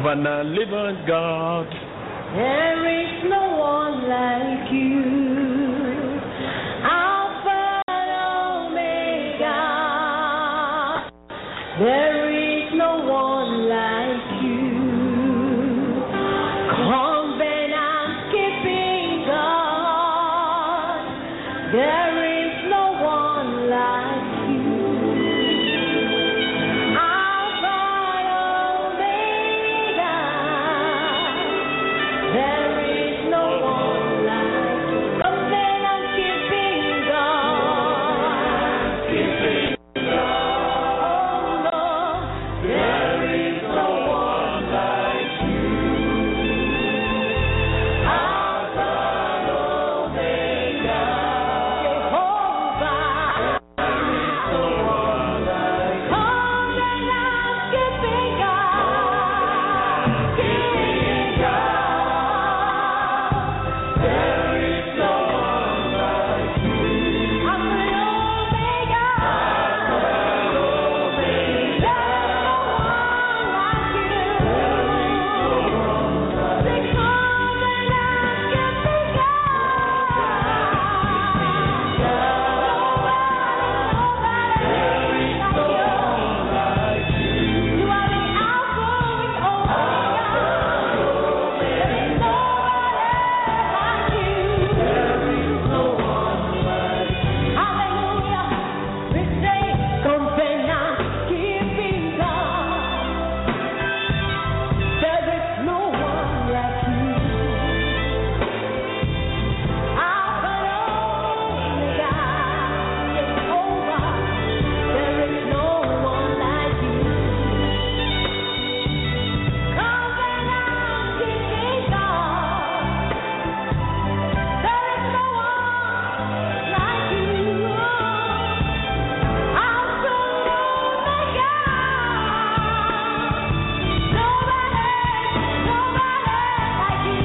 covenant living God. There is no one like you. Alpha and Omega. There is no one like you. Covenant keeping God. There is no one like you. Alpha and Omega. There is no one like you. Covenant keeping God. Oh Lord, there is no one like you. Alpha and Omega. Jehovah. Covenant keeping God. Keeping God. There is no one like you. Alpha and Omega. There is no one like you. The covenant keeping God. You are the Alpha and Omega. There is nobody like you. Hallelujah. We say covenant keeping God. There is no one like you. Alpha and Omega. Jehovah. There is no one like you. Covenant keeping God. There is no one like you. Alpha and Omega. Nobody like you.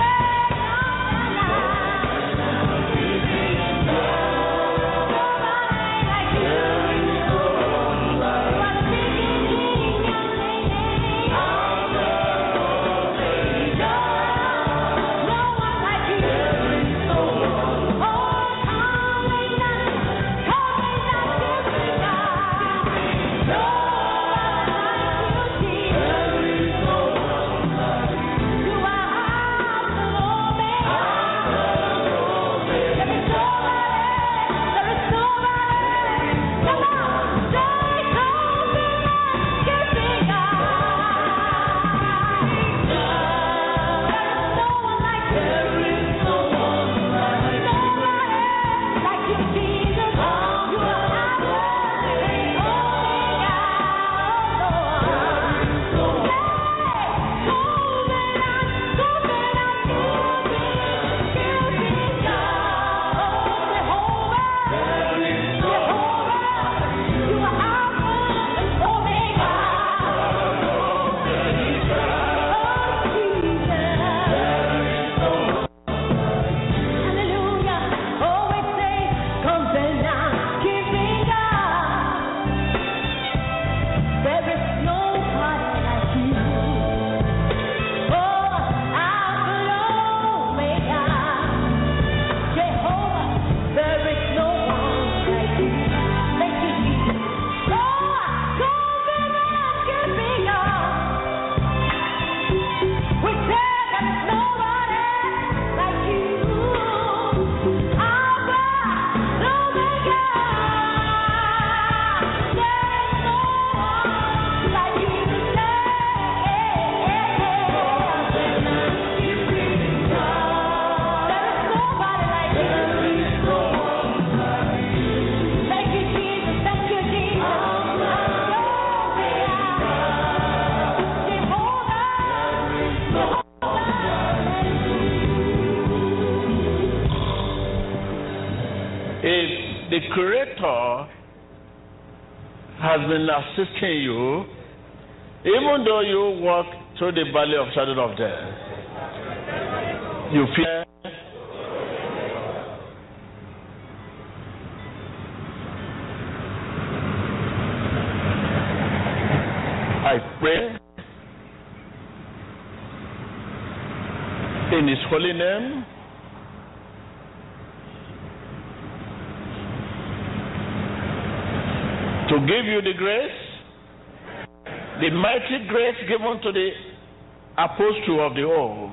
If the Creator has been assisting you, even though you walk through the valley of shadow of death, you fear. I pray holy name. To give you the grace, the mighty grace given to the apostle of the old.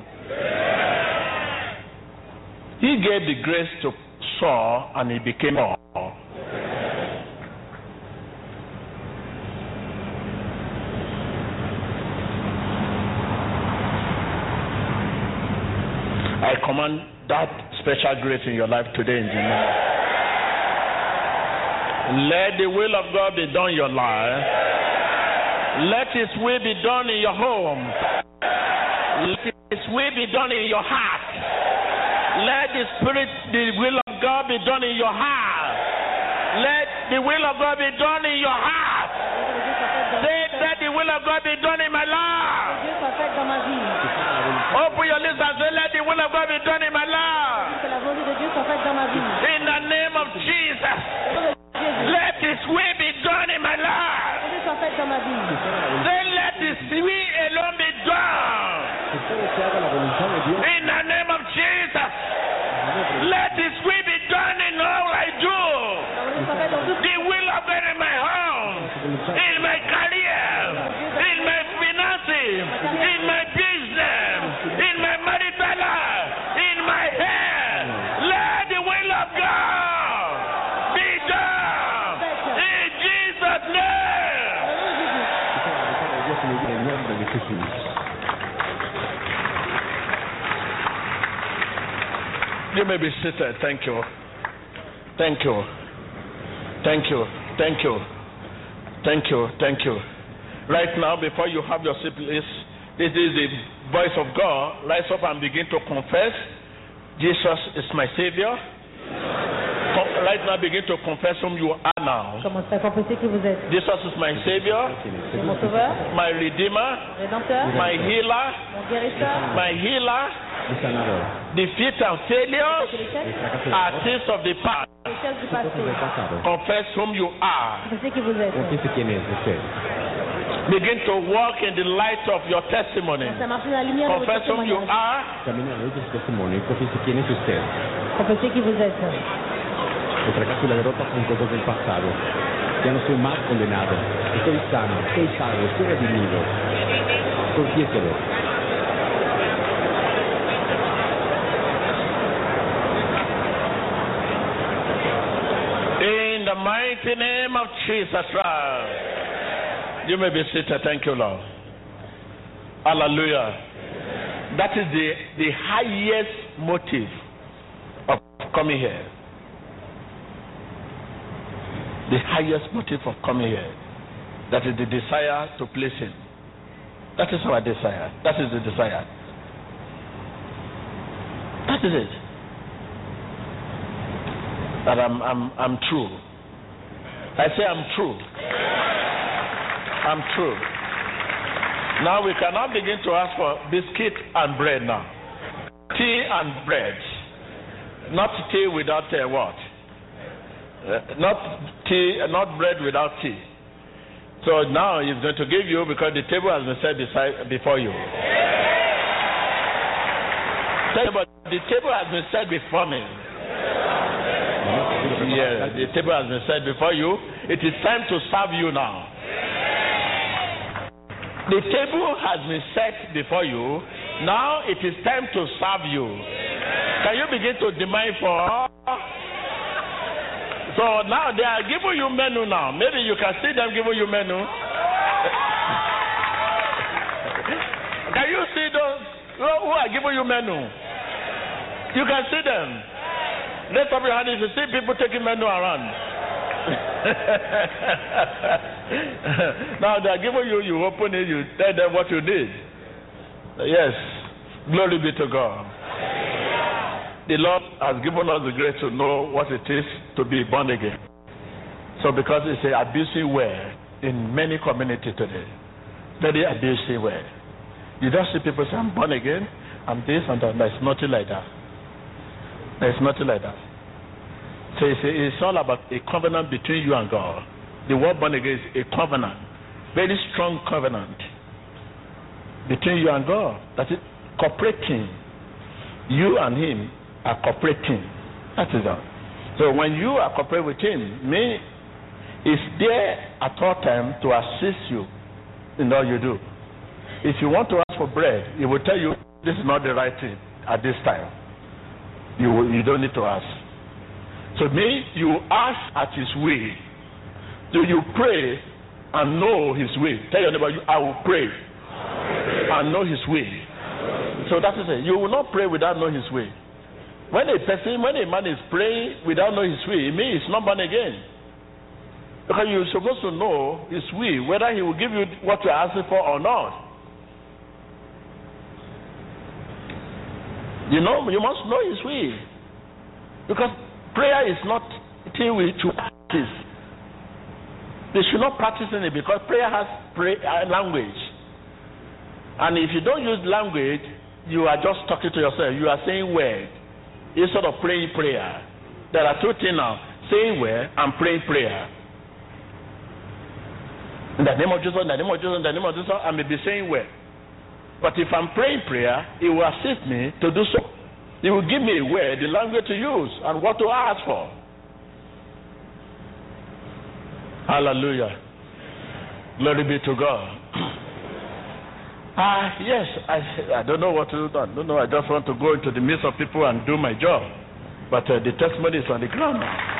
He gave the grace to Saul and he became Paul. I command that special grace in your life today in the name. Let the will of God be done in your life. Let His will be done in your home. Let His will be done in your heart. Let the will of God be done in your heart. Let the will of God be done in your heart. Say, let the will of God be done in my life. Open your lips and say, let the will of God be done in my life. In the name of Jesus. Let His will be done in my life. Then let His will alone be done. In the name of Jesus. Let His will be done in all I do. The will of God in my home, in my career, in my finances, in my business, in my marital life, in my health. Let the will of God be done. In Jesus' name. You may be seated. Thank you. Thank you. Thank you. Thank you. Thank you. Thank you. Right now, before you have your seat, please, this is the voice of God. Rise up and begin to confess. Jesus is my Savior. Right now, begin to confess whom you are now. Commencez à confesser qui vous êtes. Jesus is my Savior, C'est mon sauveur, my Redeemer, rédempteur, my Healer, mon guérisseur, my Healer, Mi sanador. defeat and failures, are things of the past. l'échelle du passé. Confess whom you are. Confessez qui vous êtes. Confiese quién es usted. Begin to walk in the light of your testimony. Commencez à marcher dans la lumière de votre Confess whom you témoignage. are. Camina a la luz de su testimonio y confiese quién es usted. Confessez qui vous êtes. El fracaso y la derrota son cosas del pasado. Ya no soy más condenado. Estoy sano, estoy salvo, estoy redimido. Confiéselo. In the mighty name of Jesus Christ. You may be seated. Thank you, Lord. Hallelujah. That is the highest motive of coming here. The highest motive of coming here. That is the desire to please Him. That is our desire. That is the desire. That is it. That I'm true. I say I'm true. I'm true. Now we cannot begin to ask for biscuit and bread now. Tea and bread. Not tea without what? Not tea, not bread without tea. So now He's going to give you because the table has been set before you. The table has been set before me. Yeah, the table has been set before you. It is time to serve you now. The table has been set before you. Now it is time to serve you. Can you begin to demand for? So now they are giving you menu now. Maybe you can see them giving you menu. Can you see those who are giving you menu? You can see them. Lift up your hand if you see people taking menu around. Now they are giving you open it, you tell them what you need. Yes. Glory be to God. The Lord has given us the grace to know what it is to be born again. So because it's an abusive word in many communities today. Very abusive word. You don't see people say, I'm born again, I'm this and that. There's nothing like that. There's nothing like that. So it's all about a covenant between you and God. The word born again is a covenant. Very strong covenant between you and God. That is cooperating. You and him are cooperating. That is all. So when you are cooperating with him, me is there at all time to assist you in all you do. If you want to ask for bread, he will tell you this is not the right thing at this time. You don't need to ask. So me, you ask at his way. So you pray and know his way. Tell your neighbor, I will pray and know his way. So that is it. You will not pray without knowing his way. When a man is praying without knowing his way, it means he's not born again. Because you're supposed to know his way, whether he will give you what you're asking for or not. You know, you must know his way. Because prayer is not a thing to practice. They should not practice in it because prayer has language. And if you don't use language, you are just talking to yourself. You are saying word instead of praying prayer. There are two things now: saying word and praying prayer. In the name of Jesus, in the name of Jesus, in the name of Jesus, I may be saying word. But if I'm praying prayer, it will assist me to do so. It will give me a word, the language to use, and what to ask for. Hallelujah. Glory be to God. Yes, I don't know what to do. I don't know. I just want to go into the midst of people and do my job. But the testimony is on the ground now.